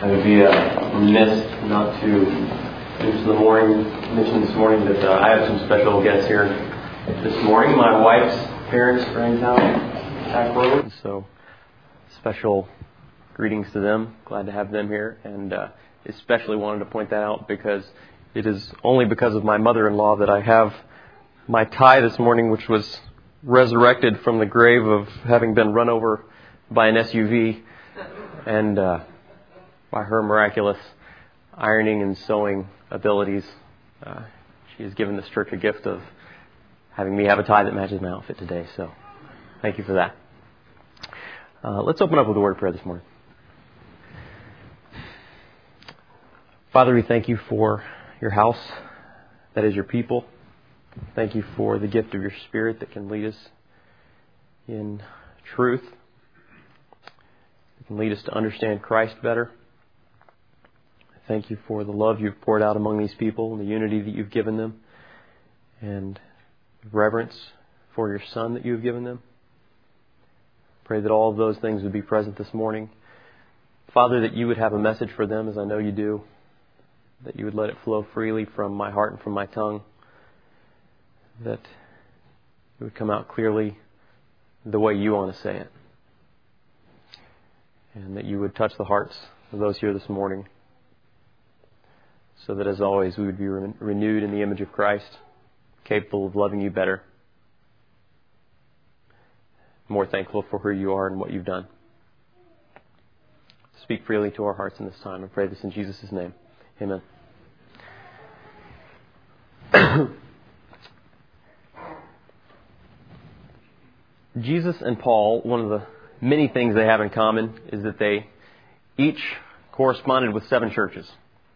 I would be remiss not to mention this morning that I have some special guests here this morning. My wife's parents are in town, back road, so special greetings to them. Glad to have them here, and especially wanted to point that out because it is only because of my mother-in-law that I have my tie this morning, which was resurrected from the grave of having been run over by an SUV, and by her miraculous ironing and sewing abilities, she has given this church a gift of having me have a tie that matches my outfit today. So thank you for that. Let's open up with a word of prayer this morning. Father, we thank you for your house, that is your people. Thank you for the gift of your Spirit that can lead us in truth, that can lead us to understand Christ better. Thank you for the love you've poured out among these people and the unity that you've given them, and reverence for your Son that you have given them. Pray that all of those things would be present this morning. Father, that you would have a message for them, as I know you do, that you would let it flow freely from my heart and from my tongue, that it would come out clearly the way you want to say it, and that you would touch the hearts of those here this morning, so that, as always, we would be renewed in the image of Christ, capable of loving you better, more thankful for who you are and what you've done. Speak freely to our hearts in this time. I pray this in Jesus' name. Amen. Jesus and Paul, one of the many things they have in common is that they each corresponded with 7 churches.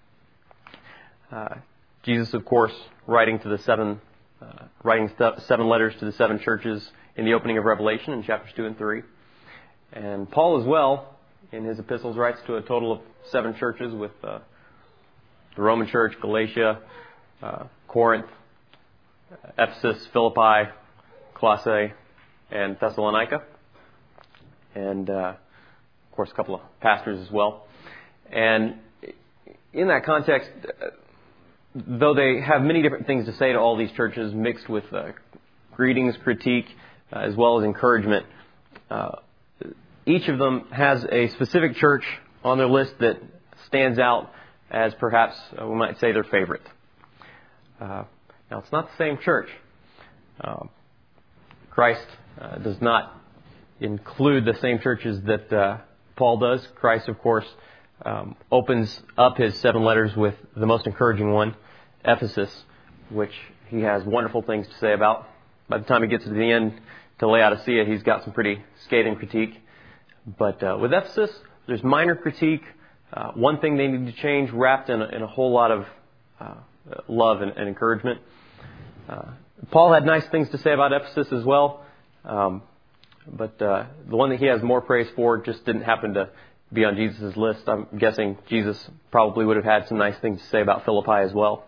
Jesus, of course, writing 7 letters to the 7 churches in the opening of Revelation in chapters 2 and 3. And Paul as well, in his epistles, writes to a total of 7 churches with the Roman Church, Galatia, Corinth, Ephesus, Philippi, Colossae, and Thessalonica. And, of course, a couple of pastors as well. And in that context, though they have many different things to say to all these churches, mixed with greetings, critique, as well as encouragement, each of them has a specific church on their list that stands out as perhaps, we might say, their favorite. Now, it's not the same church. Christ does not include the same churches that Paul does. Christ, of course, opens up his 7 letters with the most encouraging one, Ephesus, which he has wonderful things to say about. By the time he gets to the end to Laodicea, he's got some pretty scathing critique. But with Ephesus, there's minor critique, one thing they need to change, wrapped in a whole lot of love and encouragement. Paul had nice things to say about Ephesus as well, but the one that he has more praise for just didn't happen to be on Jesus' list. I'm guessing Jesus probably would have had some nice things to say about Philippi as well.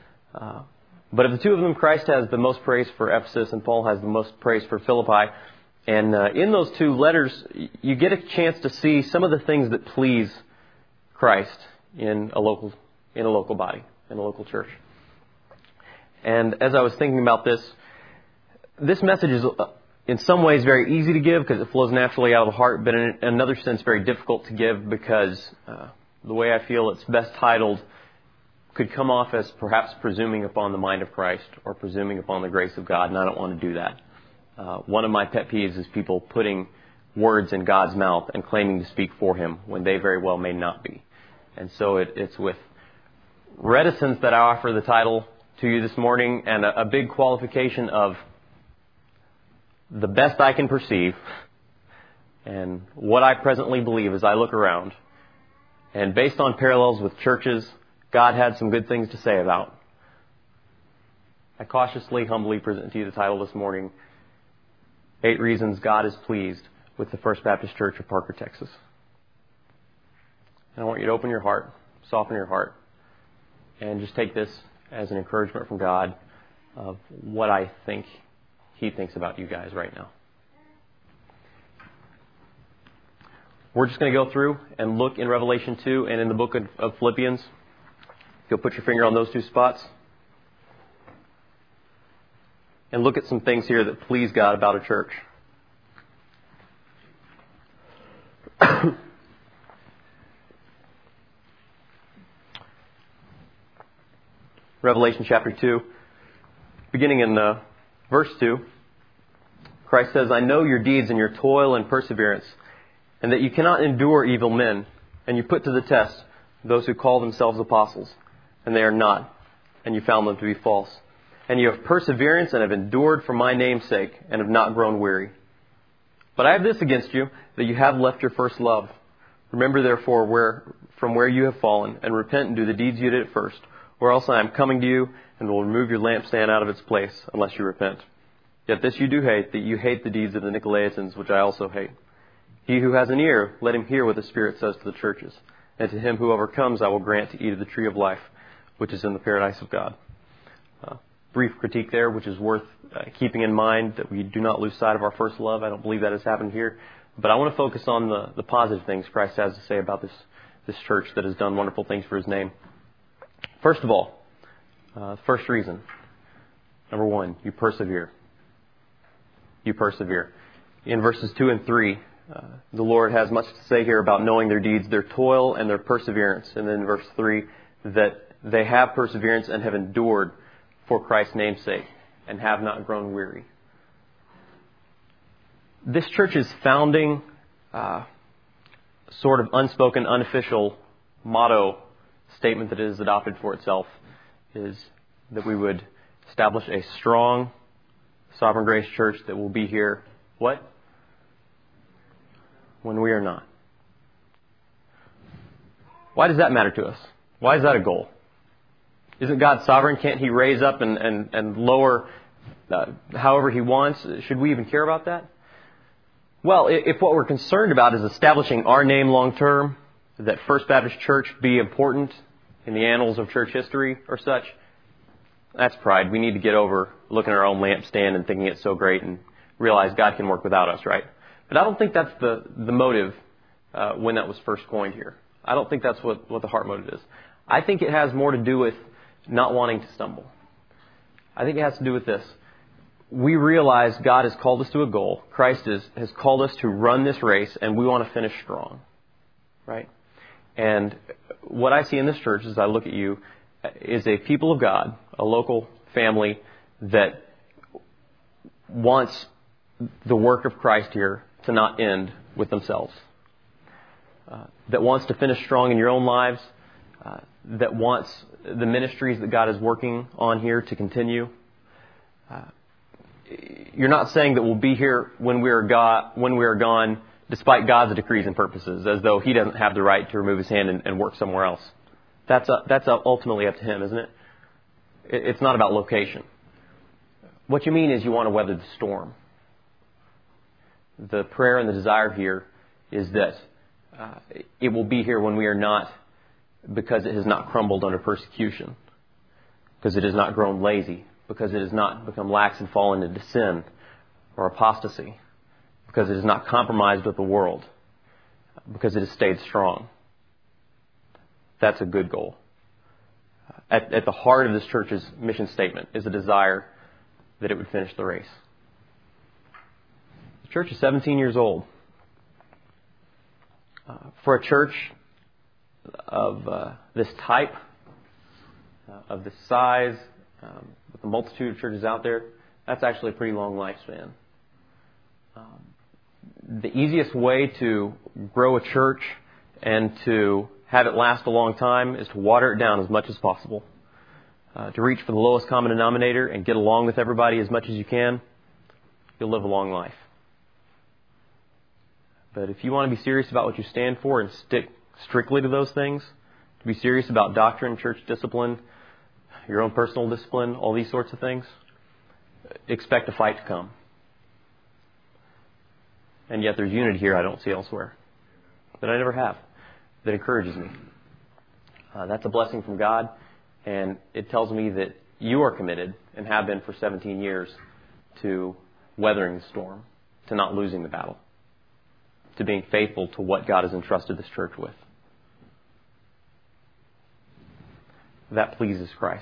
But of the two of them, Christ has the most praise for Ephesus and Paul has the most praise for Philippi. And in those 2 letters, you get a chance to see some of the things that please Christ in a local body, in a local church. And as I was thinking about this message is in some ways very easy to give because it flows naturally out of the heart, but in another sense very difficult to give because the way I feel it's best titled could come off as perhaps presuming upon the mind of Christ or presuming upon the grace of God, and I don't want to do that. One of my pet peeves is people putting words in God's mouth and claiming to speak for Him when they very well may not be. And so it's with reticence that I offer the title to you this morning, and a big qualification of the best I can perceive and what I presently believe as I look around. And based on parallels with churches God had some good things to say about, I cautiously, humbly present to you the title this morning, 8 Reasons God is Pleased with the First Baptist Church of Parker, Texas. And I want you to open your heart, soften your heart, and just take this as an encouragement from God of what I think He thinks about you guys right now. We're just going to go through and look in Revelation 2 and in the book of Philippians. If you'll put your finger on those two spots. And look at some things here that please God about a church. Revelation chapter 2, beginning in verse 2, Christ says, I know your deeds and your toil and perseverance, and that you cannot endure evil men, and you put to the test those who call themselves apostles, and they are not, and you found them to be false. And you have perseverance and have endured for my name's sake, and have not grown weary. But I have this against you, that you have left your first love. Remember therefore from where you have fallen, and repent and do the deeds you did at first, or else I am coming to you, and will remove your lampstand out of its place, unless you repent. Yet this you do hate, that you hate the deeds of the Nicolaitans, which I also hate. He who has an ear, let him hear what the Spirit says to the churches. And to him who overcomes, I will grant to eat of the tree of life, which is in the paradise of God. Brief critique there, which is worth keeping in mind, that we do not lose sight of our first love. I don't believe that has happened here. But I want to focus on the positive things Christ has to say about this church that has done wonderful things for His name. First of all, first reason, number one, you persevere. You persevere. In verses 2 and 3, the Lord has much to say here about knowing their deeds, their toil, and their perseverance. And then in verse 3, that they have perseverance and have endured for Christ's name's sake, and have not grown weary. This church's founding, sort of unspoken, unofficial motto statement that it has adopted for itself is that we would establish a strong, Sovereign Grace church that will be here, what? When we are not. Why does that matter to us? Why is that a goal? Isn't God sovereign? Can't He raise up and lower however He wants? Should we even care about that? Well, if what we're concerned about is establishing our name long term, that First Baptist Church be important in the annals of church history or such, that's pride. We need to get over looking at our own lampstand and thinking it's so great and realize God can work without us, right? But I don't think that's the motive when that was first coined here. I don't think that's what the heart motive is. I think it has more to do with not wanting to stumble. I think it has to do with this. We realize God has called us to a goal. Christ has called us to run this race, and we want to finish strong, right? And what I see in this church as I look at you is a people of God, a local family that wants the work of Christ here to not end with themselves, that wants to finish strong in your own lives, that wants the ministries that God is working on here to continue. You're not saying that we'll be here when we are gone, despite God's decrees and purposes, as though He doesn't have the right to remove His hand and work somewhere else. That's ultimately up to Him, isn't it? It's not about location. What you mean is you want to weather the storm. The prayer and the desire here is that it will be here when we are not, because it has not crumbled under persecution, because it has not grown lazy, because it has not become lax and fallen into sin or apostasy, because it has not compromised with the world, because it has stayed strong. That's a good goal. At the heart of this church's mission statement is a desire that it would finish the race. The church is 17 years old. For a church of this type, of this size, with the multitude of churches out there, that's actually a pretty long lifespan. The easiest way to grow a church and to have it last a long time is to water it down as much as possible. To reach for the lowest common denominator and get along with everybody as much as you can, you'll live a long life. But if you want to be serious about what you stand for and stick strictly to those things, to be serious about doctrine, church discipline, your own personal discipline, all these sorts of things, expect a fight to come. And yet there's unity here I don't see elsewhere, that I never have, that encourages me. That's a blessing from God, and it tells me that you are committed, and have been for 17 years, to weathering the storm, to not losing the battle. to being faithful to what God has entrusted this church with. That pleases Christ.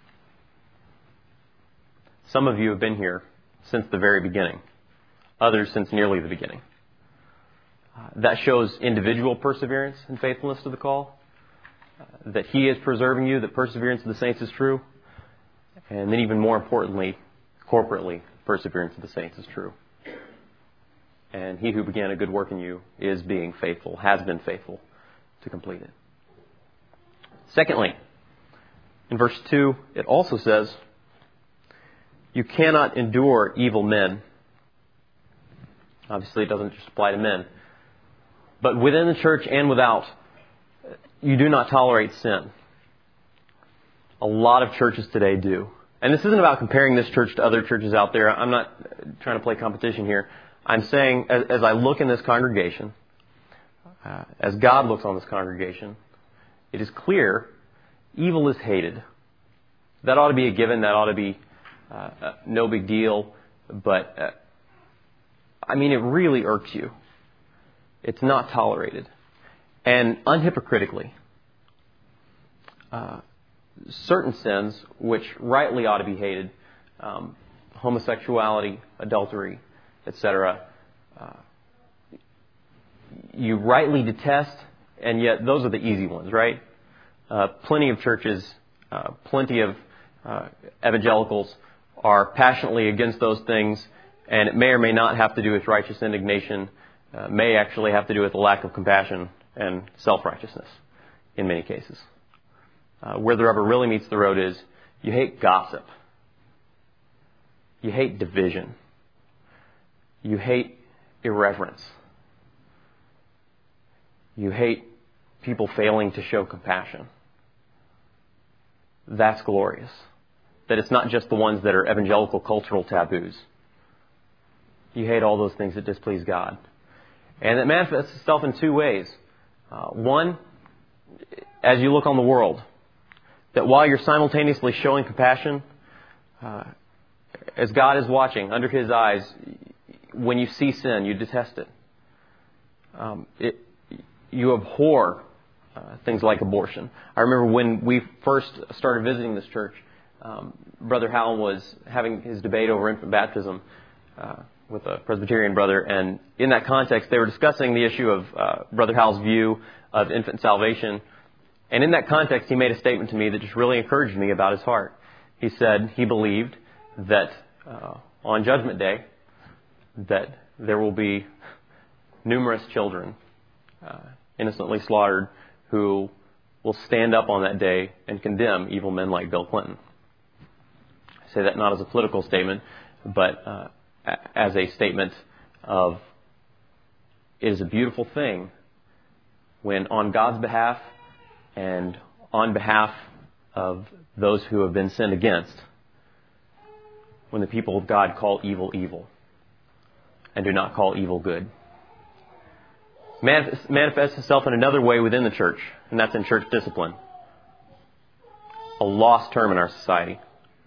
Some of you have been here since the very beginning. Others since nearly the beginning. That shows individual perseverance and faithfulness to the call. That He is preserving you, that perseverance of the saints is true. And then even more importantly, corporately, perseverance of the saints is true. And He who began a good work in you is being faithful, has been faithful to complete it. Secondly, in verse 2, it also says, you cannot endure evil men. Obviously, it doesn't just apply to men. But within the church and without, you do not tolerate sin. A lot of churches today do. And this isn't about comparing this church to other churches out there. I'm not trying to play competition here. I'm saying, as I look in this congregation, as God looks on this congregation, it is clear evil is hated. That ought to be a given. That ought to be no big deal. But, it really irks you. It's not tolerated. And unhypocritically, certain sins, which rightly ought to be hated, homosexuality, adultery, etc., you rightly detest, and yet those are the easy ones, right? Plenty of churches, plenty of evangelicals are passionately against those things, and it may or may not have to do with righteous indignation, may actually have to do with a lack of compassion and self-righteousness in many cases. Where the rubber really meets the road is you hate gossip. You hate division. You hate irreverence. You hate people failing to show compassion. That's glorious. That it's not just the ones that are evangelical cultural taboos. You hate all those things that displease God. And it manifests itself in two ways. One, as you look on the world, that while you're simultaneously showing compassion, as God is watching under His eyes, when you see sin, you detest it. You abhor things like abortion. I remember when we first started visiting this church, Brother Howell was having his debate over infant baptism with a Presbyterian brother, and in that context, they were discussing the issue of Brother Howell's view of infant salvation. And in that context, he made a statement to me that just really encouraged me about his heart. He said he believed that on Judgment Day, that there will be numerous children innocently slaughtered who will stand up on that day and condemn evil men like Bill Clinton. I say that not as a political statement, but as a statement of it is a beautiful thing when on God's behalf and on behalf of those who have been sinned against, when the people of God call evil evil and do not call evil good. Manifests itself in another way within the church, and that's in church discipline. A lost term in our society.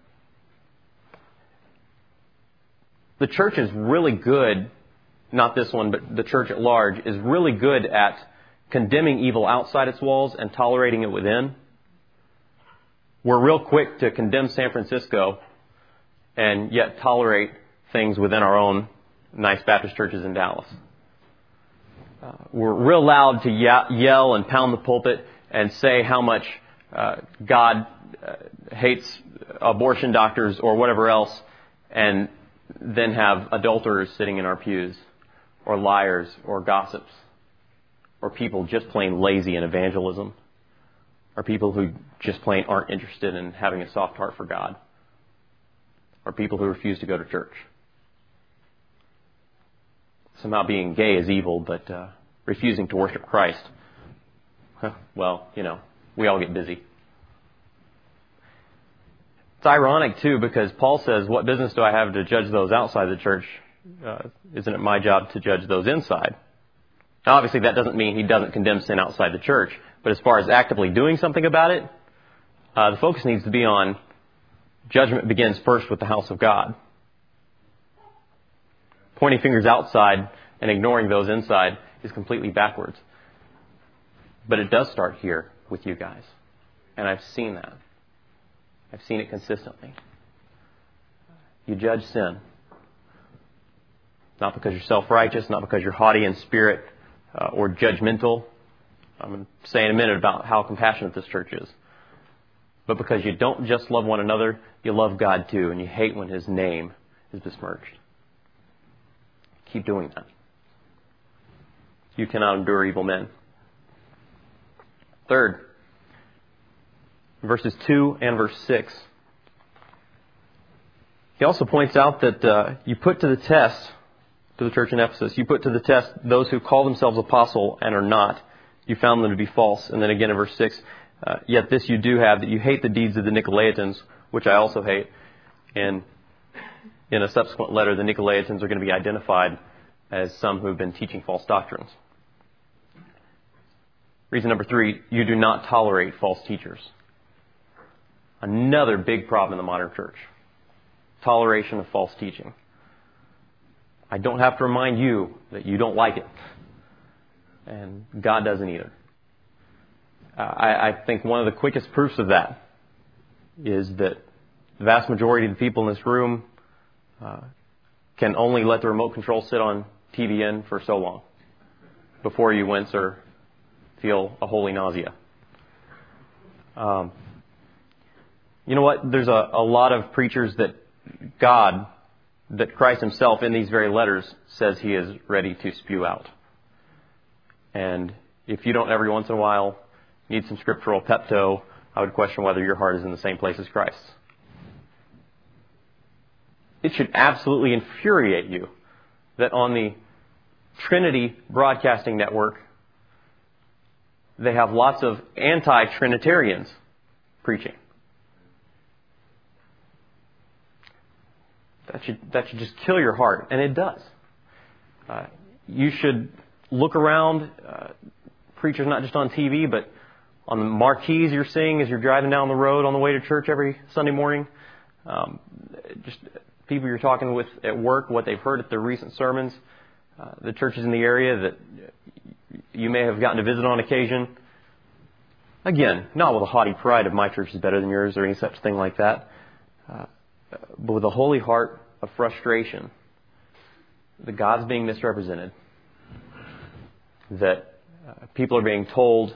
The church is really good, not this one, but the church at large, is really good at condemning evil outside its walls and tolerating it within. We're real quick to condemn San Francisco and yet tolerate things within our own nice Baptist churches in Dallas. We're real loud to yell and pound the pulpit and say how much God hates abortion doctors or whatever else, and then have adulterers sitting in our pews, or liars, or gossips, or people just plain lazy in evangelism, or people who just plain aren't interested in having a soft heart for God, or people who refuse to go to church. Somehow being gay is evil, but refusing to worship Christ, well, we all get busy. It's ironic, too, because Paul says, what business do I have to judge those outside the church? Isn't it my job to judge those inside? Now, obviously, that doesn't mean he doesn't condemn sin outside the church. But as far as actively doing something about it, the focus needs to be on judgment begins first with the house of God. Pointing fingers outside and ignoring those inside is completely backwards. But it does start here with you guys. And I've seen that. I've seen it consistently. You judge sin. Not because you're self-righteous, not because you're haughty in spirit or judgmental. I'm going to say in a minute about how compassionate this church is. But because you don't just love one another, you love God too, and you hate when His name is besmirched. Keep doing that. You cannot endure evil men. Third, verses 2 and verse 6. He also points out that you put to the test, to the church in Ephesus, you put to the test those who call themselves apostle and are not. You found them to be false. And then again in verse 6, yet this you do have, that you hate the deeds of the Nicolaitans, which I also hate. And in a subsequent letter, the Nicolaitans are going to be identified as some who have been teaching false doctrines. Reason number 3, you do not tolerate false teachers. Another big problem in the modern church. Toleration of false teaching. I don't have to remind you that you don't like it. And God doesn't either. I think one of the quickest proofs of that is that the vast majority of the people in this room can only let the remote control sit on TBN for so long before you wince or feel a holy nausea. You know what? There's a lot of preachers that Christ Himself in these very letters says He is ready to spew out. And if you don't every once in a while need some scriptural Pepto, I would question whether your heart is in the same place as Christ's. It should absolutely infuriate you that on the Trinity Broadcasting Network, they have lots of anti-Trinitarians preaching. That should just kill your heart, and it does. You should look around, preachers not just on TV, but on the marquees you're seeing as you're driving down the road on the way to church every Sunday morning. Just people you're talking with at work, what they've heard at their recent sermons, the churches in the area that you may have gotten to visit on occasion. Again, not with a haughty pride of my church is better than yours or any such thing like that, but with a holy heart of frustration that God's being misrepresented, that people are being told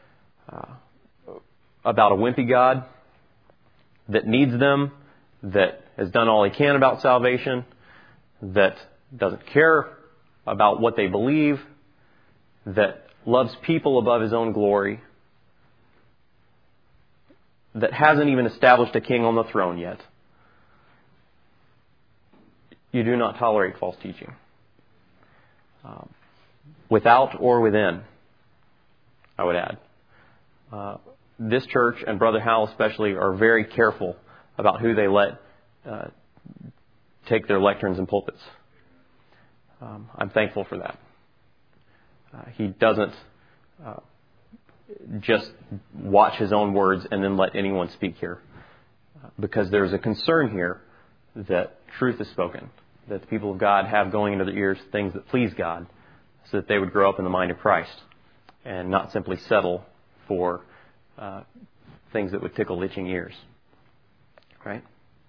about a wimpy God that needs them, that has done all He can about salvation, that doesn't care about what they believe, that loves people above His own glory, that hasn't even established a king on the throne yet. You do not tolerate false teaching. Without or within, I would add. This church and Brother Howell especially are very careful about who they let take their lecterns and pulpits. I'm thankful for that. He doesn't just watch his own words and then let anyone speak here. Because there's a concern here that truth is spoken, that the people of God have going into their ears things that please God, so that they would grow up in the mind of Christ and not simply settle for things that would tickle itching ears. Right?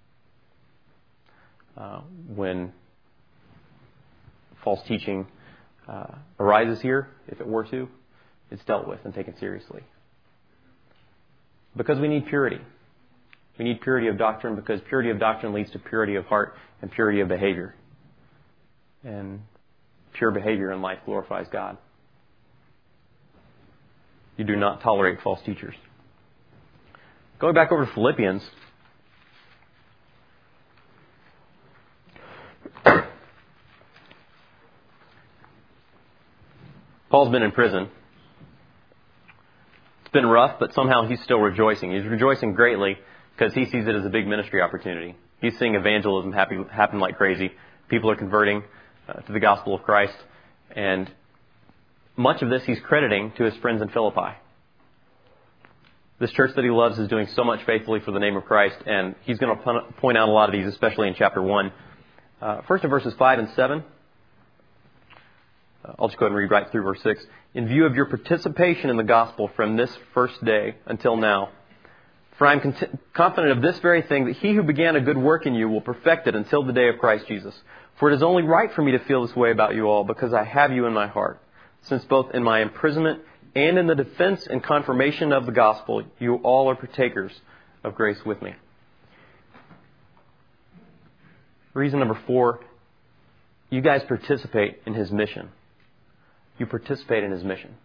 When false teaching arises here, if it were to, it's dealt with and taken seriously. Because we need purity. We need purity of doctrine because purity of doctrine leads to purity of heart and purity of behavior. And pure behavior in life glorifies God. You do not tolerate false teachers. Going back over to Philippians. Paul's been in prison. It's been rough, but somehow he's still rejoicing. He's rejoicing greatly because he sees it as a big ministry opportunity. He's seeing evangelism happen like crazy. People are converting to the gospel of Christ. And much of this he's crediting to his friends in Philippi. This church that he loves is doing so much faithfully for the name of Christ, and he's going to point out a lot of these, especially in chapter 1. First in verses 5 and 7. I'll just go ahead and read right through verse 6. In view of your participation in the gospel from this first day until now, for I am confident of this very thing, that he who began a good work in you will perfect it until the day of Christ Jesus. For it is only right for me to feel this way about you all, because I have you in my heart, since both in my imprisonment and in the defense and confirmation of the gospel, you all are partakers of grace with me. Reason number 4, you guys participate in his mission. You participate in his mission.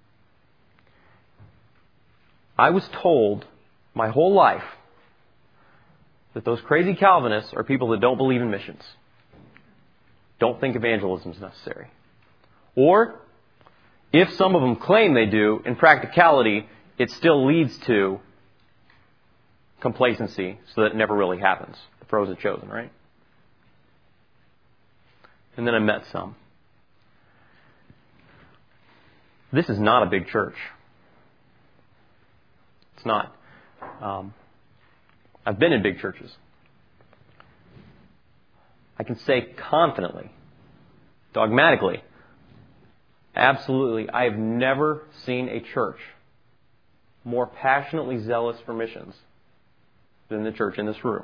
I was told my whole life that those crazy Calvinists are people that don't believe in missions, don't think evangelism is necessary. Or, if some of them claim they do, in practicality, it still leads to complacency so that it never really happens. The pros are chosen, right? And then I met some. This is not a big church. It's not. I've been in big churches. I can say confidently, dogmatically, absolutely, I have never seen a church more passionately zealous for missions than the church in this room.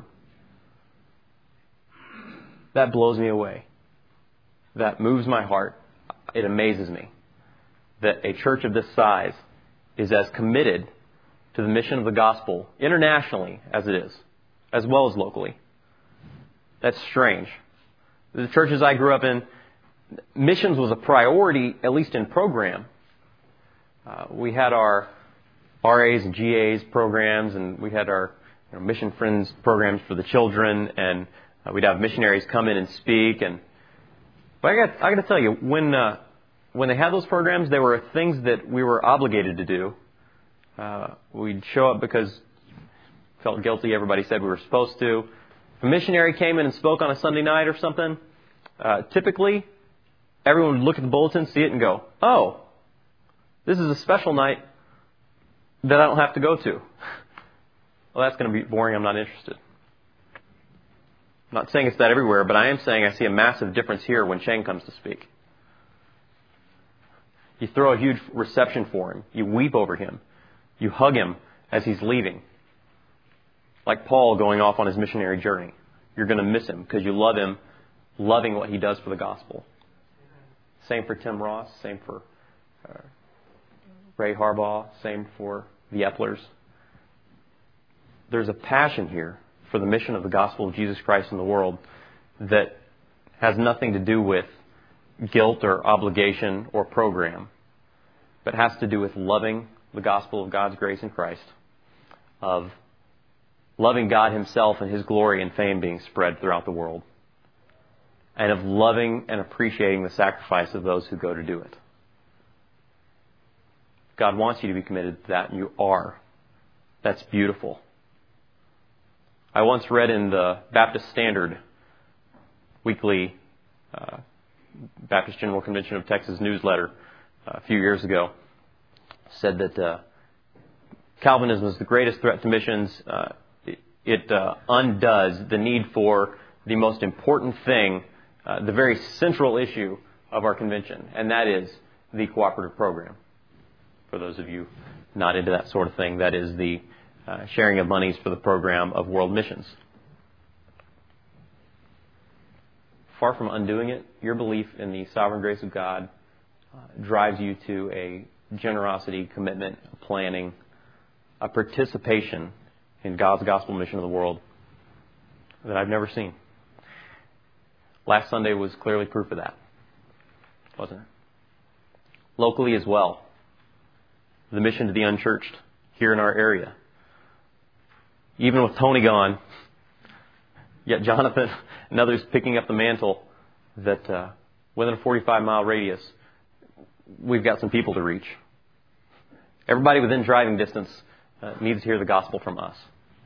That blows me away. That moves my heart. It amazes me that a church of this size is as committed to the mission of the gospel internationally as it is, as well as locally. That's strange. The churches I grew up in, missions was a priority, at least in program. We had our RAs and GAs programs, and we had our Mission Friends programs for the children, and we'd have missionaries come in and speak. But I got to tell you, when they had those programs, there were things that we were obligated to do. We'd show up because we felt guilty. Everybody said we were supposed to. If a missionary came in and spoke on a Sunday night or something, typically everyone would look at the bulletin, see it, and go, "Oh, this is a special night that I don't have to go to." Well, that's going to be boring. I'm not interested. I'm not saying it's that everywhere, but I am saying I see a massive difference here when Cheng comes to speak. You throw a huge reception for him. You weep over him. You hug him as he's leaving. Like Paul going off on his missionary journey. You're going to miss him because you love him, loving what he does for the gospel. Same for Tim Ross. Same for Ray Harbaugh. Same for the Eplers. There's a passion here for the mission of the gospel of Jesus Christ in the world that has nothing to do with guilt or obligation or program, but has to do with loving the gospel of God's grace in Christ, of loving God Himself and His glory and fame being spread throughout the world, and of loving and appreciating the sacrifice of those who go to do it. God wants you to be committed to that, and you are. That's beautiful. I once read in the Baptist Standard weekly Baptist General Convention of Texas newsletter a few years ago, said that Calvinism is the greatest threat to missions. It undoes the need for the most important thing, the very central issue of our convention, and that is the cooperative program. For those of you not into that sort of thing, that is the sharing of monies for the program of world missions. Far from undoing it, your belief in the sovereign grace of God drives you to a generosity, commitment, planning, a participation in God's gospel mission of the world that I've never seen. Last Sunday was clearly proof of that, wasn't it? Locally as well. The mission to the unchurched here in our area. Even with Tony gone, yet Jonathan and others picking up the mantle that within a 45-mile radius, we've got some people to reach. Everybody within driving distance needs to hear the gospel from us.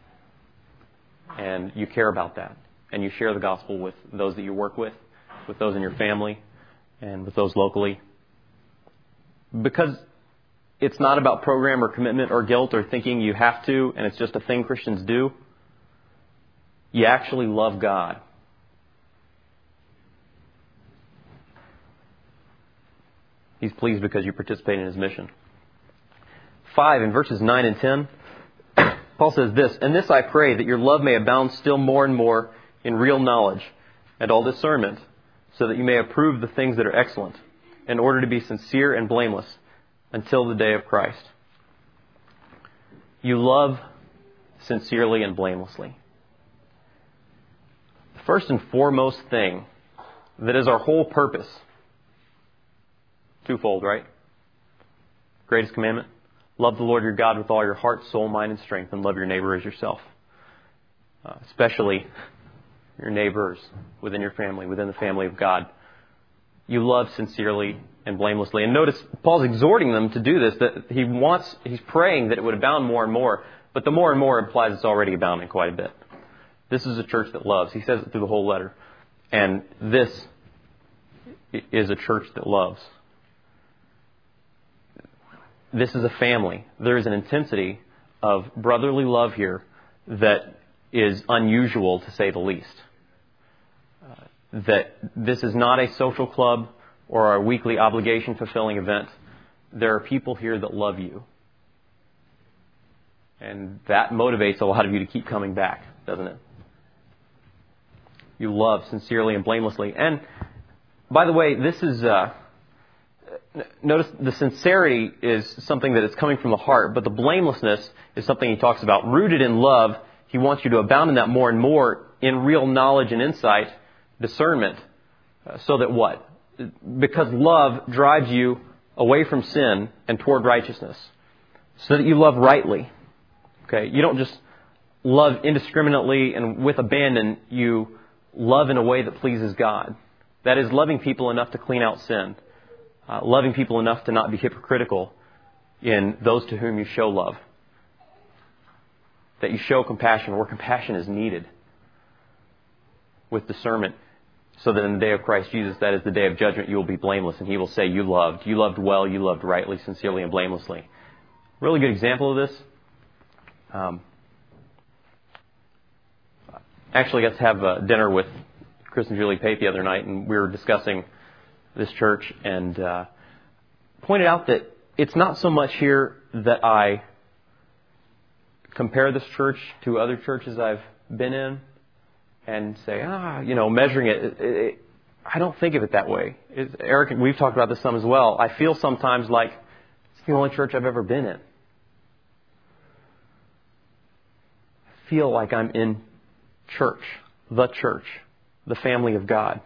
And you care about that. And you share the gospel with those that you work with those in your family, and with those locally. Because it's not about program or commitment or guilt or thinking you have to and it's just a thing Christians do. You actually love God. He's pleased because you participate in His mission. 5, in verses 9 and 10, Paul says this, "And this I pray, that your love may abound still more and more in real knowledge and all discernment, so that you may approve the things that are excellent, in order to be sincere and blameless until the day of Christ." You love sincerely and blamelessly. The first and foremost thing that is our whole purpose, twofold, right? Greatest commandment, love the Lord your God with all your heart, soul, mind, and strength, and love your neighbor as yourself. Especially your neighbors within your family, within the family of God. You love sincerely and blamelessly. And notice, Paul's exhorting them to do this, that he's praying that it would abound more and more, but the more and more implies it's already abounding quite a bit. This is a church that loves. He says it through the whole letter. And this is a church that loves. This is a family. There is an intensity of brotherly love here that is unusual, to say the least. That this is not a social club or a weekly obligation-fulfilling event. There are people here that love you. And that motivates a lot of you to keep coming back, doesn't it? You love sincerely and blamelessly. And, by the way, this is... notice the sincerity is something that is coming from the heart, but the blamelessness is something he talks about. Rooted in love, he wants you to abound in that more and more in real knowledge and insight, discernment, so that what? Because love drives you away from sin and toward righteousness, so that you love rightly. Okay, you don't just love indiscriminately and with abandon. You love in a way that pleases God. That is, loving people enough to clean out sin. Loving people enough to not be hypocritical in those to whom you show love. That you show compassion where compassion is needed. With discernment, so that in the day of Christ Jesus, that is the day of judgment, you will be blameless, and He will say, you loved well, you loved rightly, sincerely, and blamelessly. Really good example of this. Actually got to have dinner with Chris and Julie Pape the other night, and we were discussing this church, and pointed out that it's not so much here that I compare this church to other churches I've been in and say, measuring it. I don't think of it that way. Eric, we've talked about this some as well. I feel sometimes like it's the only church I've ever been in. I feel like I'm in church, the family of God.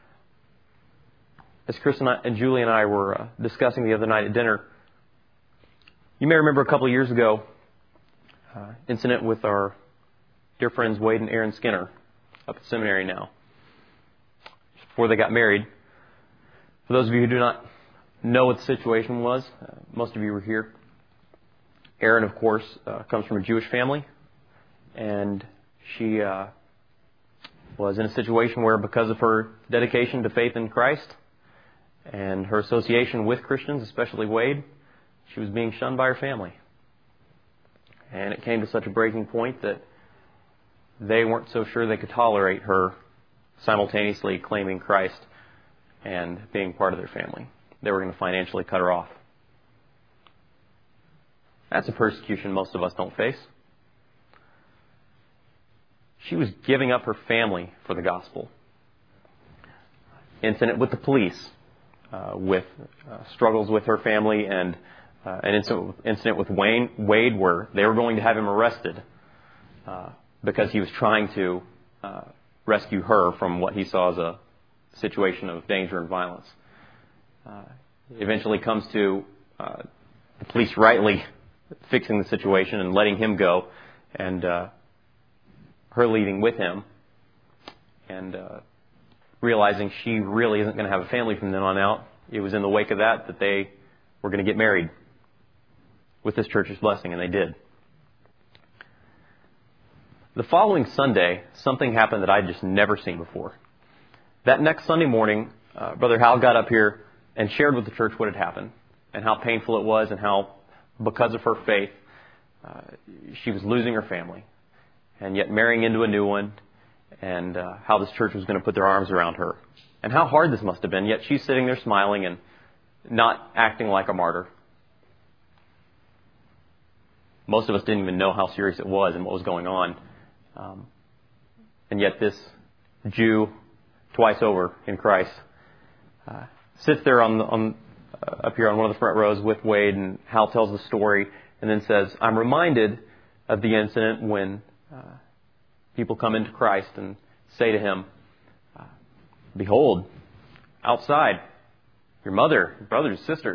As Chris and Julie and I were discussing the other night at dinner, you may remember a couple of years ago, incident with our dear friends Wade and Aaron Skinner up at seminary now, before they got married. For those of you who do not know what the situation was, most of you were here. Aaron, of course, comes from a Jewish family, and she was in a situation where, because of her dedication to faith in Christ and her association with Christians, especially Wade, she was being shunned by her family. And it came to such a breaking point that they weren't so sure they could tolerate her simultaneously claiming Christ and being part of their family. They were going to financially cut her off. That's a persecution most of us don't face. She was giving up her family for the gospel. Incident with the police, with struggles with her family, and an incident with Wade where they were going to have him arrested because he was trying to rescue her from what he saw as a situation of danger and violence. Eventually comes to the police rightly fixing the situation and letting him go, and her leaving with him, and realizing she really isn't going to have a family from then on out. It was in the wake of that they were going to get married with this church's blessing, and they did. The following Sunday, something happened that I'd just never seen before. That next Sunday morning, Brother Hal got up here and shared with the church what had happened and how painful it was, and how, because of her faith, she was losing her family and yet marrying into a new one, and how this church was going to put their arms around her, and how hard this must have been. Yet she's sitting there smiling and not acting like a martyr. Most of us didn't even know how serious it was and what was going on. And yet this Jew, twice over in Christ, sits there up here on one of the front rows with Wade, and Hal tells the story and then says, I'm reminded of the incident when people come into Christ and say to him, behold, outside, your mother, your brothers, sisters.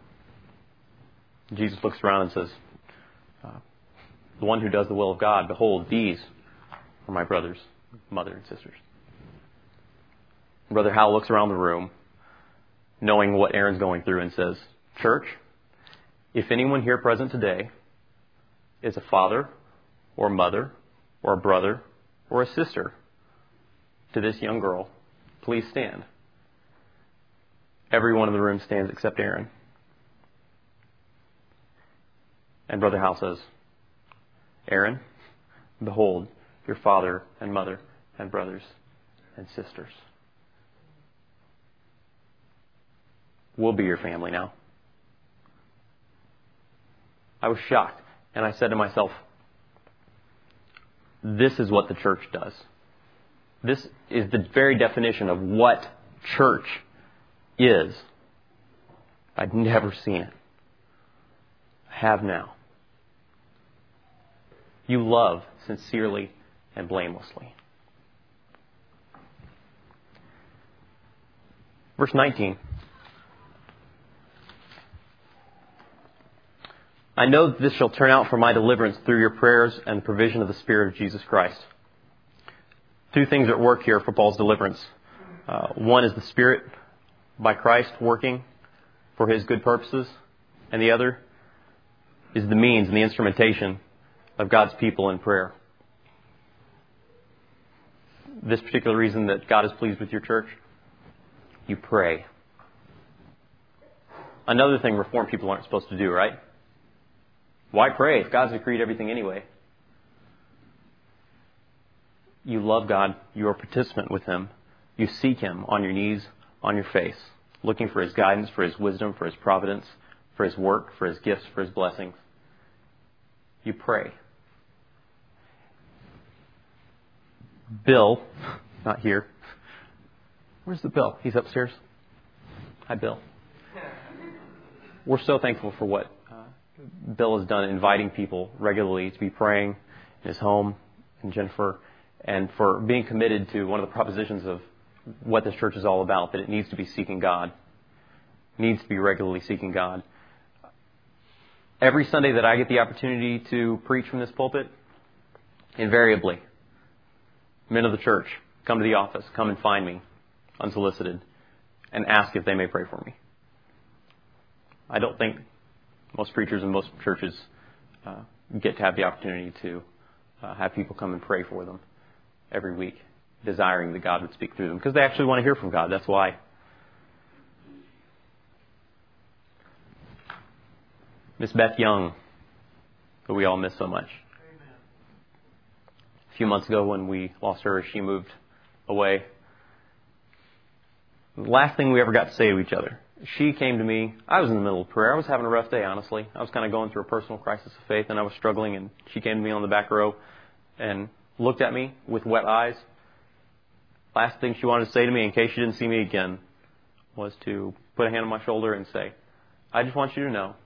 Jesus looks around and says, the one who does the will of God, behold, these are my brothers, mother, and sisters. Brother Hal looks around the room, knowing what Aaron's going through, and says, church, if anyone here present today is a father or mother or a brother or a sister to this young girl, please stand. Everyone in the room stands except Aaron. And Brother Hal says, Aaron, behold your father and mother and brothers and sisters. We'll be your family now. I was shocked, and I said to myself, this is what the church does. This is the very definition of what church is. I'd never seen it. I have now. You love sincerely and blamelessly. Verse 19. I know that this shall turn out for my deliverance through your prayers and the provision of the Spirit of Jesus Christ. Two things at work here for Paul's deliverance. One is the Spirit by Christ working for his good purposes, and the other is the means and the instrumentation of God's people in prayer. This particular reason that God is pleased with your church, you pray. Another thing Reformed people aren't supposed to do, right? Why pray if God's decreed everything anyway? You love God. You are a participant with Him. You seek Him on your knees, on your face, looking for His guidance, for His wisdom, for His providence, for His work, for His gifts, for His blessings. You pray. Bill, not here. Where's the Bill? He's upstairs. Hi, Bill. We're so thankful for what Bill has done, inviting people regularly to be praying in his home, and Jennifer, and for being committed to one of the propositions of what this church is all about, that it needs to be seeking God. It needs to be regularly seeking God. Every Sunday that I get the opportunity to preach from this pulpit, invariably, men of the church come to the office, come and find me, unsolicited, and ask if they may pray for me. I don't think most preachers in most churches get to have the opportunity to have people come and pray for them every week, desiring that God would speak through them, because they actually want to hear from God. That's why. Miss Beth Young, who we all miss so much. Amen. A few months ago when we lost her, she moved away. The last thing we ever got to say to each other. She came to me. I was in the middle of prayer. I was having a rough day, honestly. I was kind of going through a personal crisis of faith, and I was struggling, and she came to me on the back row and looked at me with wet eyes. Last thing she wanted to say to me, in case she didn't see me again, was to put a hand on my shoulder and say, I just want you to know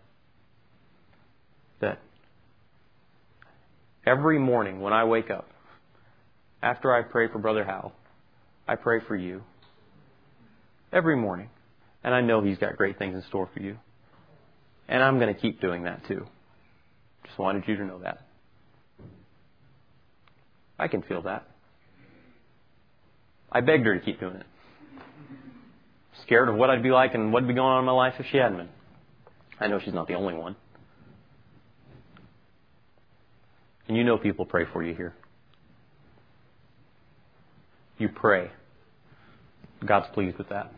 that every morning when I wake up, after I pray for Brother Hal, I pray for you. Every morning. And I know he's got great things in store for you. And I'm going to keep doing that too. Just wanted you to know that. I can feel that. I begged her to keep doing it. Scared of what I'd be like and what'd be going on in my life if she hadn't been. I know she's not the only one. And you know people pray for you here. You pray. God's pleased with that.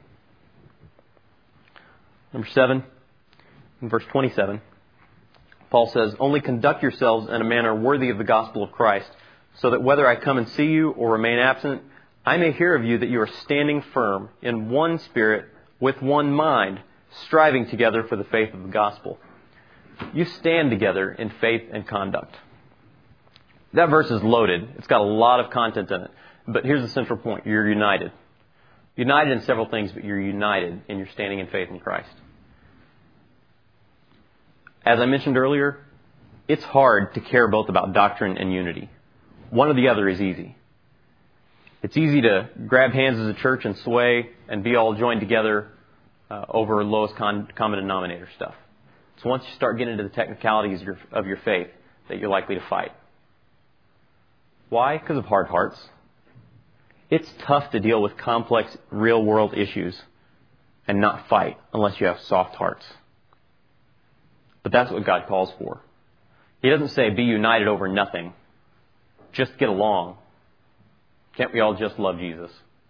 Number 7, in verse 27, Paul says, only conduct yourselves in a manner worthy of the gospel of Christ, so that whether I come and see you or remain absent, I may hear of you that you are standing firm in one spirit, with one mind, striving together for the faith of the gospel. You stand together in faith and conduct. That verse is loaded. It's got a lot of content in it. But here's the central point. You're united. United in several things, but you're united in your standing in faith in Christ. As I mentioned earlier, it's hard to care both about doctrine and unity. One or the other is easy. It's easy to grab hands as a church and sway and be all joined together over lowest common denominator stuff. So once you start getting into the technicalities of your faith, that you're likely to fight. Why? Because of hard hearts. It's tough to deal with complex real-world issues and not fight unless you have soft hearts. But that's what God calls for. He doesn't say be united over nothing. Just get along. Can't we all just love Jesus?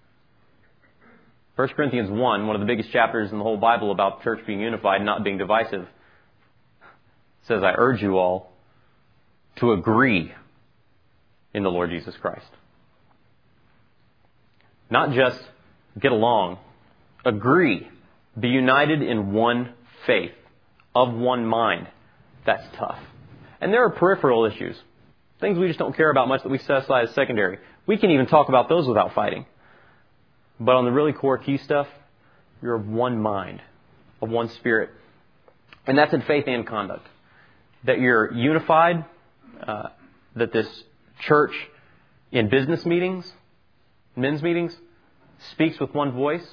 1 Corinthians 1, one of the biggest chapters in the whole Bible about the church being unified and not being divisive, says, I urge you all to agree in the Lord Jesus Christ. Not just get along. Agree. Be united in one faith, of one mind. That's tough. And there are peripheral issues. Things we just don't care about much that we set aside as secondary. We can even talk about those without fighting. But on the really core key stuff, you're of one mind, of one spirit. And that's in faith and conduct. That you're unified, that this church in business meetings, men's meetings, speaks with one voice,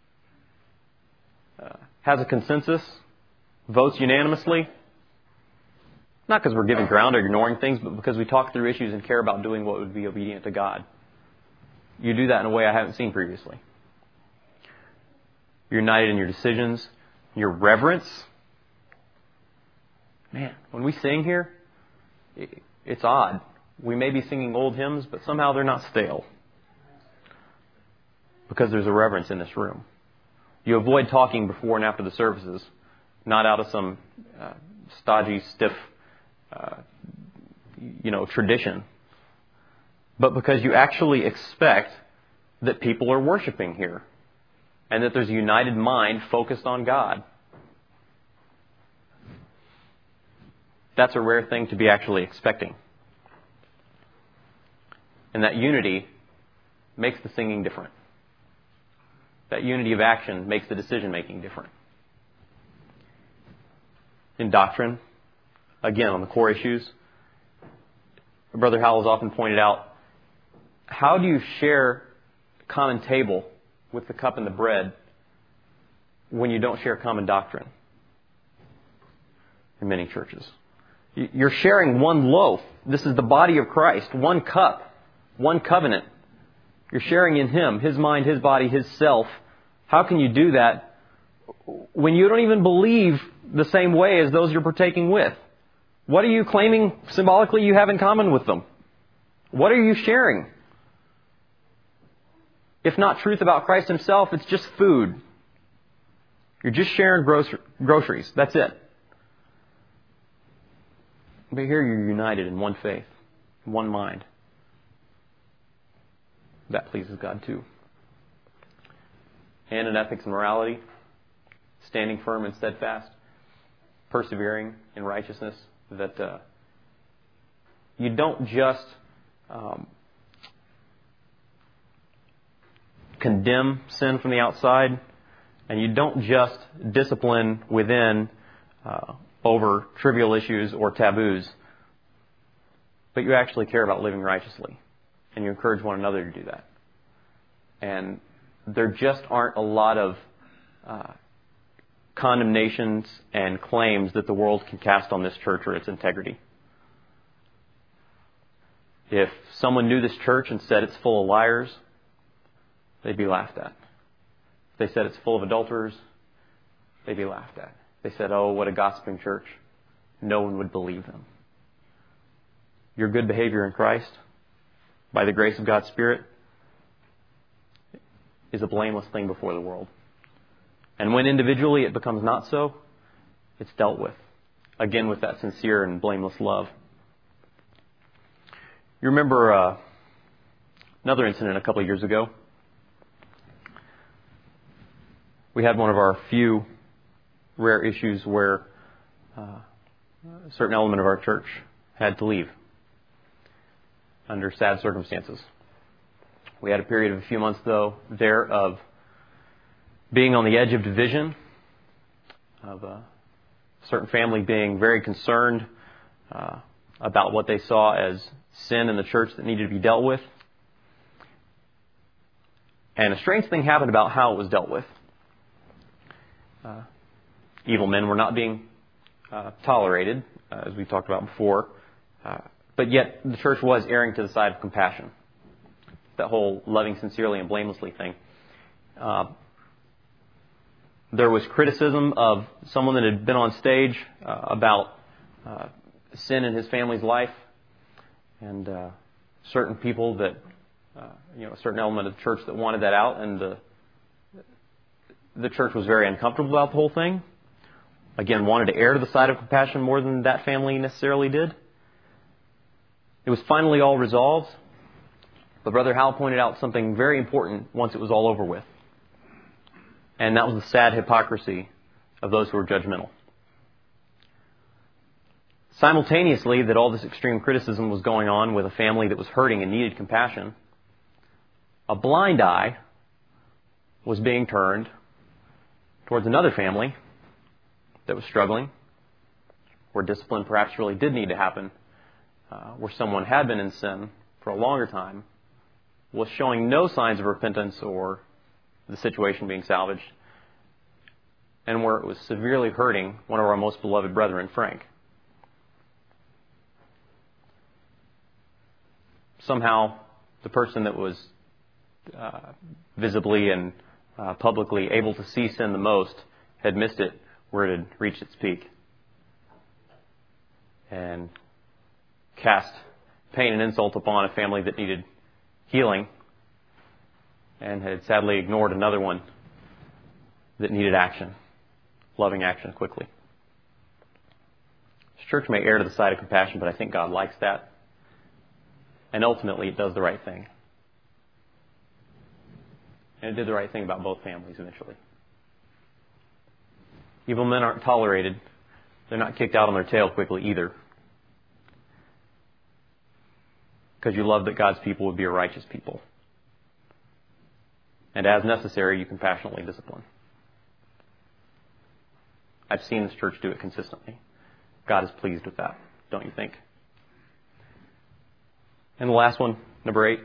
has a consensus, votes unanimously. Not because we're giving ground or ignoring things, but because we talk through issues and care about doing what would be obedient to God. You do that in a way I haven't seen previously. You're united in your decisions, your reverence. Man, when we sing here, it's odd. We may be singing old hymns, but somehow they're not stale. Because there's a reverence in this room. You avoid talking before and after the services, not out of some stodgy, stiff, tradition, but because you actually expect that people are worshiping here and that there's a united mind focused on God. That's a rare thing to be actually expecting. And that unity makes the singing different. That unity of action makes the decision-making different. In doctrine, again, on the core issues, Brother Howell has often pointed out, how do you share a common table with the cup and the bread when you don't share common doctrine? In many churches. You're sharing one loaf. This is the body of Christ. One cup. One covenant. You're sharing in Him, His mind, His body, His self. How can you do that when you don't even believe the same way as those you're partaking with? What are you claiming symbolically you have in common with them? What are you sharing? If not truth about Christ Himself, it's just food. You're just sharing groceries. That's it. But here you're united in one faith, one mind. That pleases God too. And in ethics and morality, standing firm and steadfast, persevering in righteousness, that you don't just condemn sin from the outside, and you don't just discipline within over trivial issues or taboos, but you actually care about living righteously, and you encourage one another to do that. And there just aren't a lot of condemnations and claims that the world can cast on this church or its integrity. If someone knew this church and said it's full of liars, they'd be laughed at. If they said it's full of adulterers, they'd be laughed at. They said, oh, what a gossiping church. No one would believe them. Your good behavior in Christ, by the grace of God's Spirit, is a blameless thing before the world. And when individually it becomes not so, it's dealt with. Again, with that sincere and blameless love. You remember another incident a couple of years ago. We had one of our few rare issues where a certain element of our church had to leave under sad circumstances. We had a period of a few months, though, there of being on the edge of division, of a certain family being very concerned about what they saw as sin in the church that needed to be dealt with. And a strange thing happened about how it was dealt with. Evil men were not being tolerated, as we talked about before, but yet the church was erring to the side of compassion. That whole loving sincerely and blamelessly thing. There was criticism of someone that had been on stage about sin in his family's life, and certain people that, a certain element of the church that wanted that out, and the church was very uncomfortable about the whole thing. Again, wanted to err to the side of compassion more than that family necessarily did. It was finally all resolved, but Brother Howell pointed out something very important once it was all over with. And that was the sad hypocrisy of those who were judgmental. Simultaneously, that all this extreme criticism was going on with a family that was hurting and needed compassion, a blind eye was being turned towards another family that was struggling, where discipline perhaps really did need to happen, where someone had been in sin for a longer time, was showing no signs of repentance or the situation being salvaged, and where it was severely hurting one of our most beloved brethren, Frank. Somehow, the person that was visibly and publicly able to see sin the most had missed it where it had reached its peak, and cast pain and insult upon a family that needed healing, and had sadly ignored another one that needed action, loving action quickly. This church may err to the side of compassion, but I think God likes that. And ultimately, it does the right thing. And it did the right thing about both families eventually. Evil men aren't tolerated. They're not kicked out on their tail quickly either. Because you love that God's people would be a righteous people. And as necessary, you compassionately discipline. I've seen this church do it consistently. God is pleased with that, don't you think? And the last one, number 8.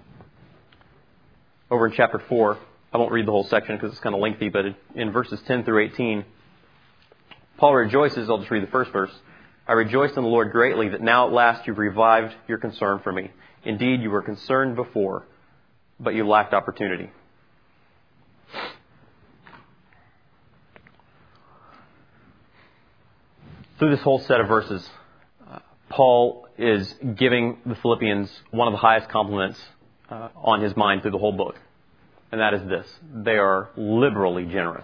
Over in chapter 4, I won't read the whole section because it's kind of lengthy, but in verses 10 through 18, Paul rejoices, I'll just read the first verse. I rejoice in the Lord greatly that now at last you've revived your concern for me. Indeed, you were concerned before, but you lacked opportunity. Through this whole set of verses, Paul is giving the Philippians one of the highest compliments on his mind through the whole book. And that is this. They are liberally generous.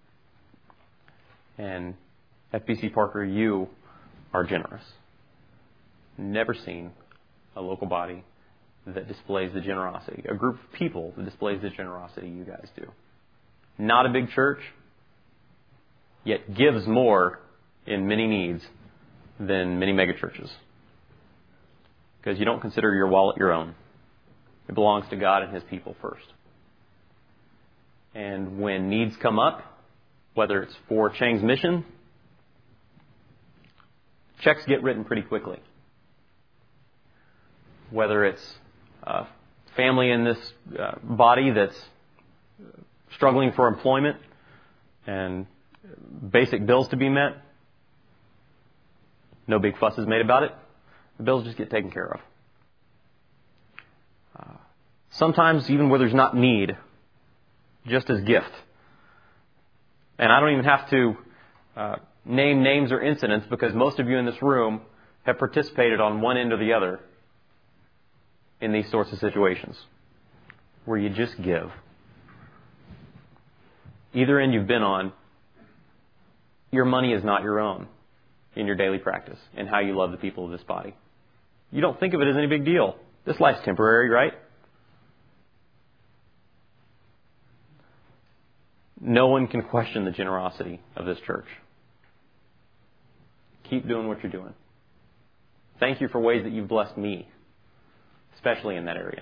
And FBC Parker, you are generous. Never seen a local body that displays the generosity, a group of people that displays the generosity you guys do. Not a big church, yet gives more in many needs than many megachurches. Because you don't consider your wallet your own. It belongs to God and His people first. And when needs come up, whether it's for Chang's mission, checks get written pretty quickly. Whether it's a family in this body that's struggling for employment and basic bills to be met, no big fuss is made about it. The bills just get taken care of. Sometimes even where there's not need, just as gift. And I don't even have to name names or incidents because most of you in this room have participated on one end or the other in these sorts of situations where you just give. Either end you've been on, your money is not your own in your daily practice and how you love the people of this body. You don't think of it as any big deal. This life's temporary, right? no one can question the generosity of this church. Keep doing what you're doing. Thank you for ways that you've blessed me, especially in that area.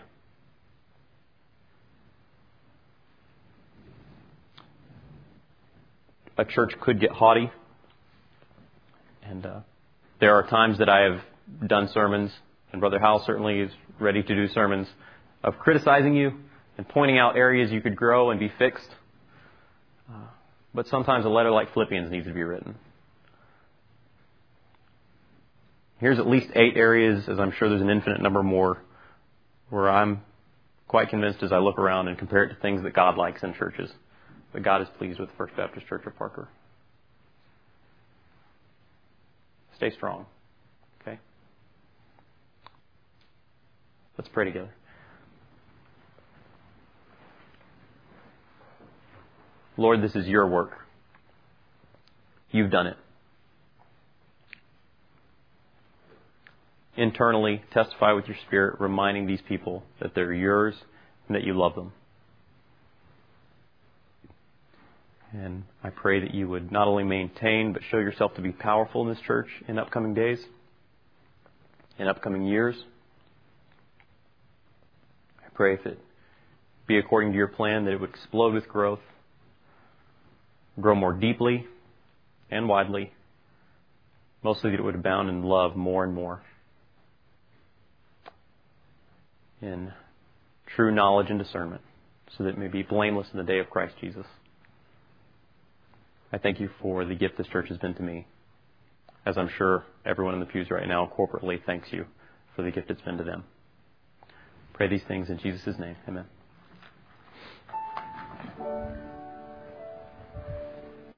A church could get haughty, and there are times that I have done sermons, and Brother Howell certainly is ready to do sermons, of criticizing you and pointing out areas you could grow and be fixed. But sometimes a letter like Philippians needs to be written. Here's at least 8 areas, as I'm sure there's an infinite number more, where I'm quite convinced as I look around and compare it to things that God likes in churches, that God is pleased with First Baptist Church of Parker. Stay strong. Okay? Let's pray together. Lord, this is your work. You've done it. Internally, testify with your Spirit, reminding these people that they're yours and that you love them. And I pray that you would not only maintain, but show yourself to be powerful in this church in upcoming days, in upcoming years. I pray if it be according to your plan, that it would explode with growth, grow more deeply and widely, mostly that it would abound in love more and more, in true knowledge and discernment, so that it may be blameless in the day of Christ Jesus. I thank you for the gift this church has been to me, as I'm sure everyone in the pews right now corporately thanks you for the gift it's been to them. Pray these things in Jesus' name. Amen.